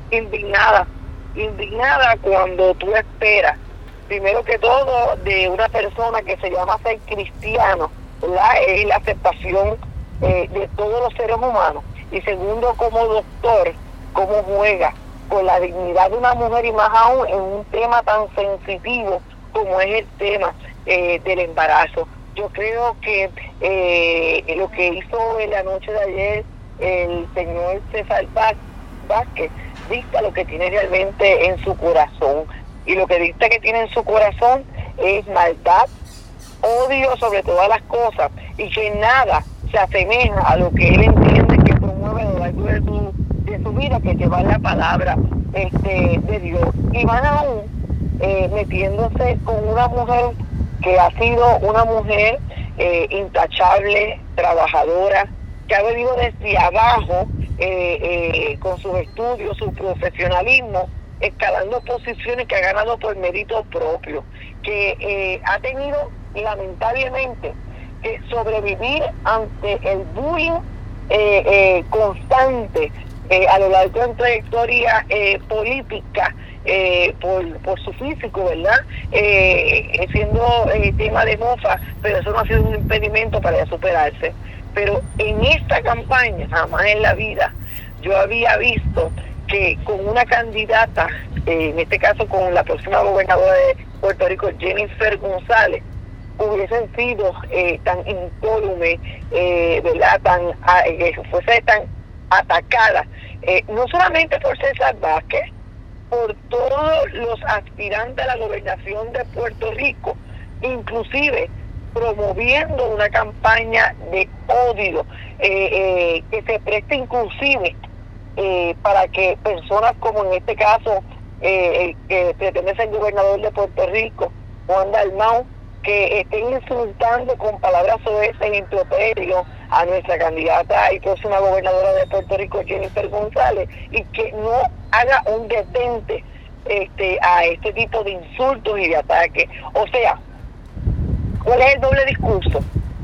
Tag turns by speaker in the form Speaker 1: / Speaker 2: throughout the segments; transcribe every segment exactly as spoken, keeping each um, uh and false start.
Speaker 1: indignada, indignada cuando tú esperas, primero que todo, de una persona que se llama ser cristiano, ¿verdad? Es la aceptación eh, de todos los seres humanos. Y segundo, como doctor, cómo juega con la dignidad de una mujer y más aún en un tema tan sensitivo como es el tema eh, del embarazo. Yo creo que eh, lo que hizo en la noche de ayer el señor César Vázquez dicta lo que tiene realmente en su corazón. Y lo que dicta que tiene en su corazón es maldad, odio sobre todas las cosas, y que nada se asemeja a lo que él entiende que promueve a lo largo de su, de su vida, que lleva la palabra este, de Dios. Y van aún eh, metiéndose con una mujer que ha sido una mujer eh, intachable, trabajadora, que ha venido desde abajo eh, eh, con sus estudios, su profesionalismo, escalando posiciones que ha ganado por mérito propio, que eh, ha tenido lamentablemente que sobrevivir ante el bullying eh, eh, constante eh, a lo largo de su trayectoria eh, política eh, por, por su físico, ¿verdad? Eh, siendo eh, tema de mofa, pero eso no ha sido un impedimento para ella superarse. Pero en esta campaña, jamás en la vida, yo había visto que con una candidata, eh, en este caso con la próxima gobernadora de Puerto Rico, Jennifer González, hubiesen sido eh, tan incólume, eh, ¿verdad? Tan, eh, fuese tan atacada, eh, no solamente por César Vázquez, por todos los aspirantes a la gobernación de Puerto Rico, inclusive promoviendo una campaña de odio eh, eh, que se preste inclusive eh, para que personas como en este caso eh, que pretende ser gobernador de Puerto Rico, Juan Dalmau, que estén insultando con palabras soeces e improperios a nuestra candidata y próxima gobernadora de Puerto Rico, Jennifer González, y que no haga un detente este, a este tipo de insultos y de ataques. O sea, ¿cuál es el doble discurso?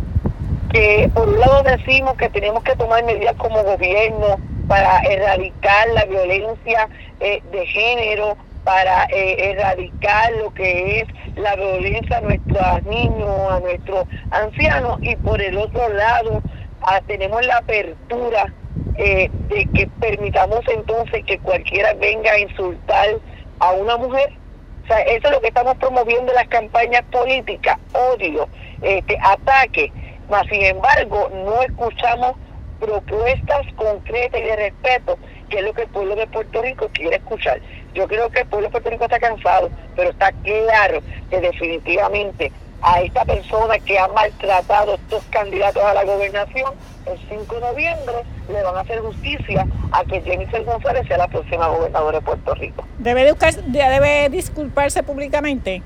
Speaker 1: Que por un lado decimos que tenemos que tomar medidas como gobierno para erradicar la violencia eh, de género, para eh, erradicar lo que es la violencia a nuestros niños, a nuestros ancianos, y por el otro lado ah, tenemos la apertura eh, de que permitamos entonces que cualquiera venga a insultar a una mujer. O sea, eso es lo que estamos promoviendo en las campañas políticas, odio, este, ataque, mas sin embargo no escuchamos propuestas concretas y de respeto, que es lo que el pueblo de Puerto Rico quiere escuchar. Yo creo que el pueblo de Puerto Rico está cansado, pero está claro que definitivamente a esta persona que ha maltratado a estos candidatos a la gobernación, el cinco de noviembre le van a hacer justicia a que Jennifer González sea la próxima gobernadora de Puerto Rico.
Speaker 2: ¿Debe, buscar, debe disculparse públicamente?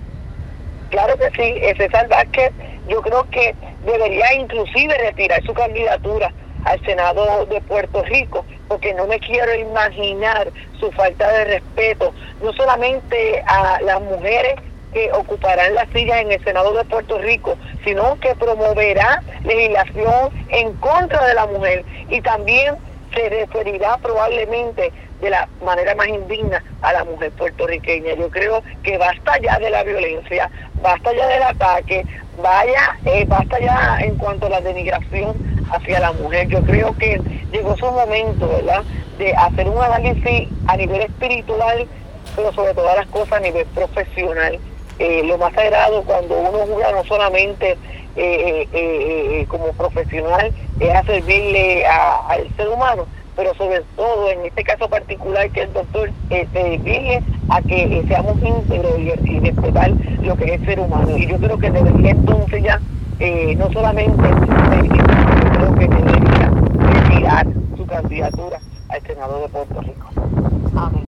Speaker 1: Claro que sí. César Vázquez, yo creo que debería inclusive retirar su candidatura al Senado de Puerto Rico, porque no me quiero imaginar su falta de respeto, no solamente a las mujeres que ocuparán las sillas en el Senado de Puerto Rico, sino que promoverá legislación en contra de la mujer, y también se referirá probablemente de la manera más indigna a la mujer puertorriqueña. Yo creo que basta ya de la violencia, basta ya del ataque, vaya, eh, basta ya en cuanto a la denigración hacia la mujer. Yo creo que llegó su momento, ¿verdad?, de hacer un análisis a nivel espiritual, pero sobre todas las cosas a nivel profesional. Eh, lo más sagrado cuando uno jura no solamente eh, eh, eh, como profesional es a servirle a, al ser humano, pero sobre todo en este caso particular que el doctor eh, servirle a que eh, seamos íntegros y, y respetar lo que es el ser humano. Y yo creo que debería entonces ya eh, no solamente eh, yo creo que debería retirar su candidatura al Senado de Puerto Rico. Amén.